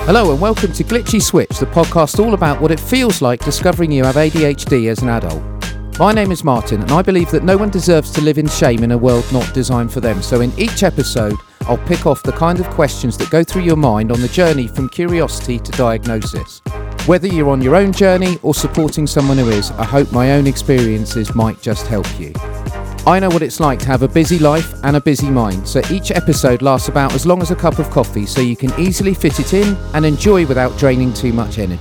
Hello and welcome to Glitchy Switch, the podcast all about what it feels like discovering you have ADHD as an adult. My name is Martin and I believe that no one deserves to live in shame in a world not designed for them. So in each episode, I'll pick off the kind of questions that go through your mind on the journey from curiosity to diagnosis. Whether you're on your own journey or supporting someone who is, I hope my own experiences might just help you. I know what it's like to have a busy life and a busy mind, so each episode lasts about as long as a cup of coffee so you can easily fit it in and enjoy without draining too much energy.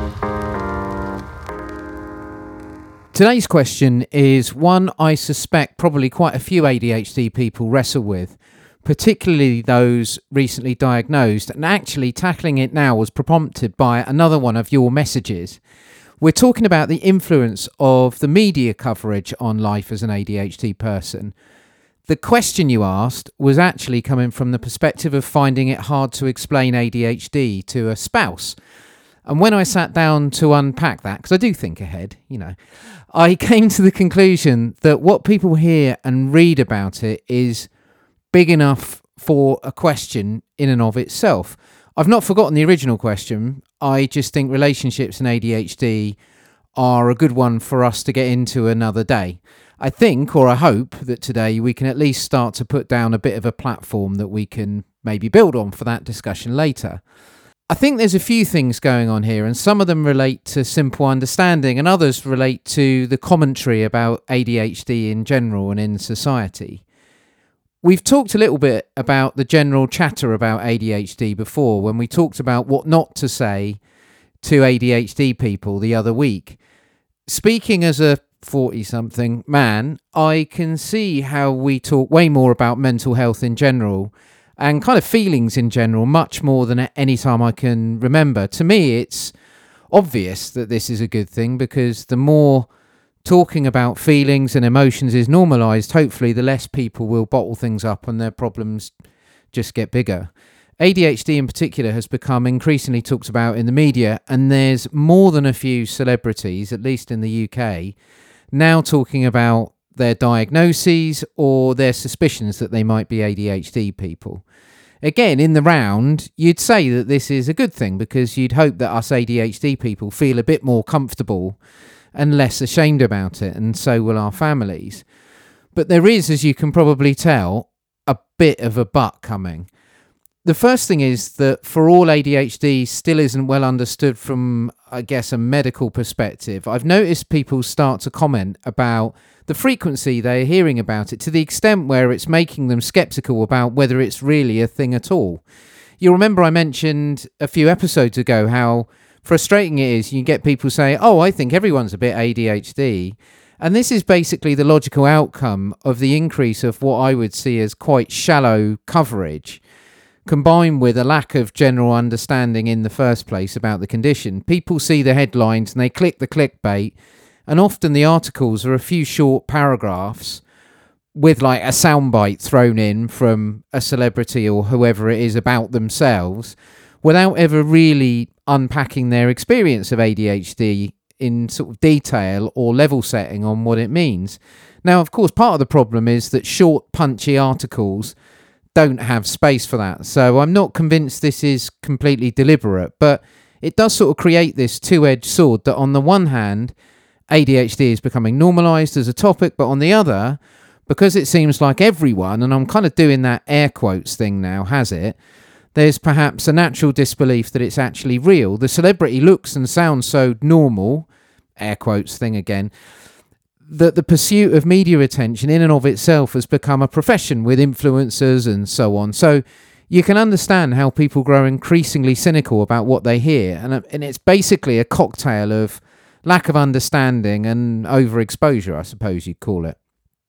Today's question is one I suspect probably quite a few ADHD people wrestle with, particularly those recently diagnosed, and actually tackling it now was prompted by another one of your messages. We're talking about the influence of the media coverage on life as an ADHD person. The question you asked was actually coming from the perspective of finding it hard to explain ADHD to a spouse. And when I sat down to unpack that, because I do think ahead, I came to the conclusion that what people hear and read about it is big enough for a question in and of itself. I've not forgotten the original question. I just think relationships and ADHD are a good one for us to get into another day. I think, or I hope, that today we can at least start to put down a bit of a platform that we can maybe build on for that discussion later. I think there's a few things going on here, and some of them relate to simple understanding and others relate to the commentary about ADHD in general and in society. We've talked a little bit about the general chatter about ADHD before when we talked about what not to say to ADHD people the other week. Speaking as a 40-something man, I can see how we talk way more about mental health in general and kind of feelings in general, much more than at any time I can remember. To me, it's obvious that this is a good thing because the more talking about feelings and emotions is normalised, hopefully the less people will bottle things up and their problems just get bigger. ADHD in particular has become increasingly talked about in the media, and there's more than a few celebrities, at least in the UK, now talking about their diagnoses or their suspicions that they might be ADHD people. Again, in the round, you'd say that this is a good thing because you'd hope that us ADHD people feel a bit more comfortable and less ashamed about it, and so will our families. But there is, as you can probably tell, a bit of a but coming. The first thing is that for all ADHD still isn't well understood from, I guess, a medical perspective. I've noticed people start to comment about the frequency they're hearing about it to the extent where it's making them sceptical about whether it's really a thing at all. You'll remember I mentioned a few episodes ago how frustrating it is. You get people say, I think everyone's a bit ADHD. And this is basically the logical outcome of the increase of what I would see as quite shallow coverage, combined with a lack of general understanding in the first place about the condition. People see the headlines and they click the clickbait, and often the articles are a few short paragraphs with like a soundbite thrown in from a celebrity or whoever it is about themselves, without ever really unpacking their experience of ADHD in sort of detail or level setting on what it means. Now, of course, part of the problem is that short, punchy articles don't have space for that. So I'm not convinced this is completely deliberate, but it does sort of create this two-edged sword that on the one hand, ADHD is becoming normalised as a topic, but on the other, because it seems like everyone, and I'm kind of doing that air quotes thing now, has it, there's perhaps a natural disbelief that it's actually real. The celebrity looks and sounds so normal, air quotes thing again, that the pursuit of media attention in and of itself has become a profession with influencers and so on. So you can understand how people grow increasingly cynical about what they hear. And it's basically a cocktail of lack of understanding and overexposure, I suppose you'd call it.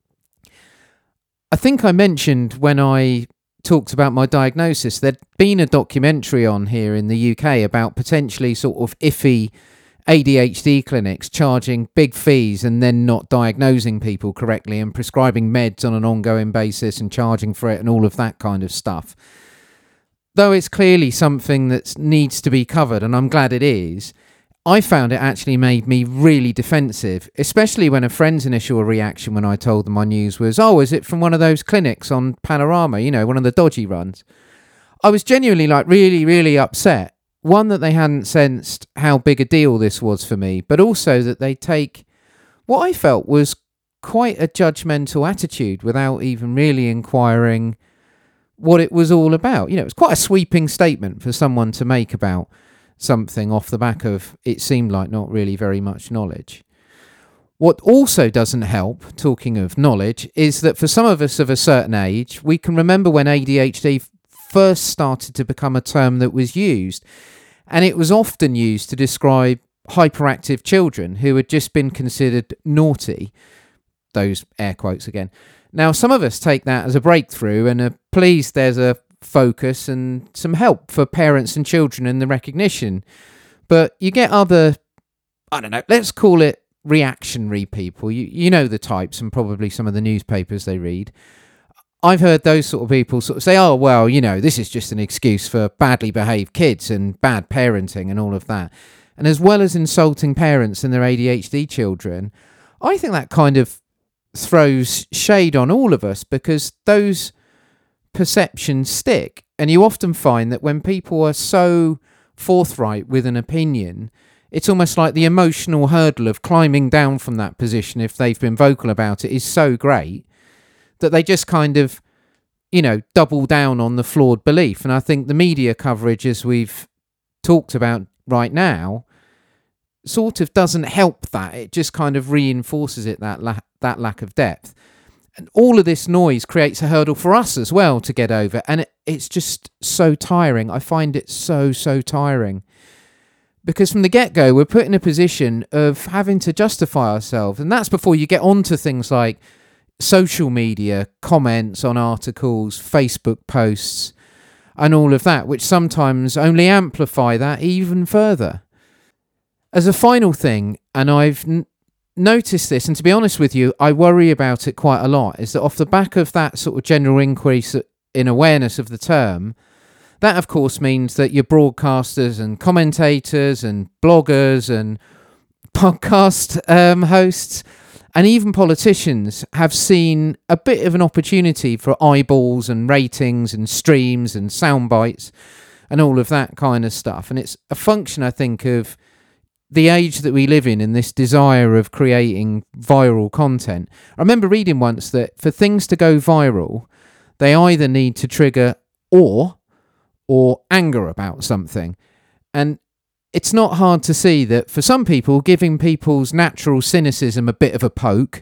I think I mentioned when I talked about my diagnosis, there'd been a documentary on here in the UK about potentially sort of iffy ADHD clinics charging big fees and then not diagnosing people correctly and prescribing meds on an ongoing basis and charging for it and all of that kind of stuff. Though it's clearly something that needs to be covered, and I'm glad it is, I found it actually made me really defensive, especially when a friend's initial reaction when I told them my news was, is it from one of those clinics on Panorama, one of the dodgy runs? I was genuinely really, really upset one, that they hadn't sensed how big a deal this was for me, but also that they take what I felt was quite a judgmental attitude without even really inquiring what it was all about. You know, it's quite a sweeping statement for someone to make about something off the back of, it seemed like, not really very much knowledge. What also doesn't help, talking of knowledge, is that for some of us of a certain age, we can remember when ADHD first started to become a term that was used, and it was often used to describe hyperactive children who had just been considered naughty, those air quotes again. Now, some of us take that as a breakthrough and are pleased there's a focus and some help for parents and children in the recognition. But you get other, I don't know, let's call it reactionary people. You know the types, and probably some of the newspapers they read. I've heard those sort of people sort of say, oh, well, you know, this is just an excuse for badly behaved kids and bad parenting and all of that. And as well as insulting parents and their ADHD children, I think that kind of throws shade on all of us, because those perceptions stick. And you often find that when people are so forthright with an opinion, it's almost like the emotional hurdle of climbing down from that position, if they've been vocal about it, is so great that they just kind of, you know, double down on the flawed belief. And I think the media coverage, as we've talked about right now, sort of doesn't help that. It just kind of reinforces it, that lack of depth. And all of this noise creates a hurdle for us as well to get over. And it's just so tiring. I find it so tiring. Because from the get-go, we're put in a position of having to justify ourselves. And that's before you get onto things like social media, comments on articles, Facebook posts, and all of that, which sometimes only amplify that even further. As a final thing, and I've noticed this, and to be honest with you, I worry about it quite a lot, is that off the back of that sort of general increase in awareness of the term, that of course means that your broadcasters and commentators and bloggers and podcast hosts and even politicians have seen a bit of an opportunity for eyeballs and ratings and streams and sound bites and all of that kind of stuff. And it's a function, I think, of the age that we live in this desire of creating viral content. I remember reading once that for things to go viral, they either need to trigger awe or anger about something. And it's not hard to see that for some people, giving people's natural cynicism a bit of a poke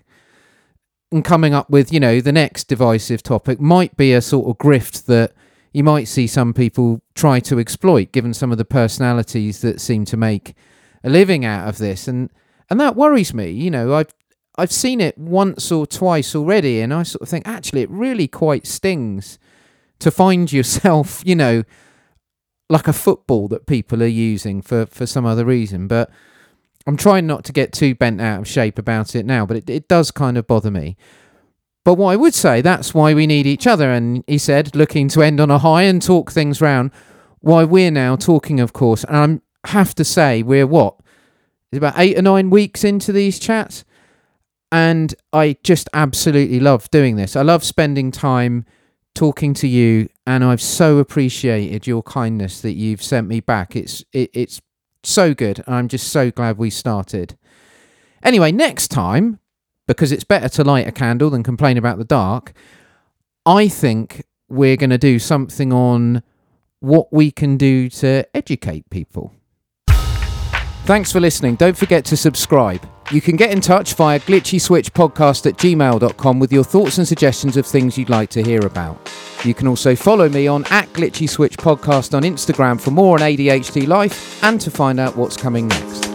and coming up with, you know, the next divisive topic might be a sort of grift that you might see some people try to exploit, given some of the personalities that seem to make a living out of this. And that worries me. You know, I've seen it once or twice already, and I sort of think, actually, it really quite stings to find yourself, you know, like a football that people are using for some other reason. But I'm trying not to get too bent out of shape about it now, but it does kind of bother me. But what I would say, that's why we need each other. And he said, looking to end on a high and talk things round, why we're now talking, of course. And I have to say, we're it's about 8 or 9 weeks into these chats. And I just absolutely love doing this. I love spending time talking to you, and I've so appreciated your kindness that you've sent me back. It's so good. I'm just so glad we started. Anyway, next time, because it's better to light a candle than complain about the dark, I think we're going to do something on what we can do to educate people. Thanks for listening. Don't forget to subscribe. You can get in touch via glitchyswitchpodcast@gmail.com with your thoughts and suggestions of things you'd like to hear about. You can also follow me on @glitchyswitchpodcast on Instagram for more on ADHD life and to find out what's coming next.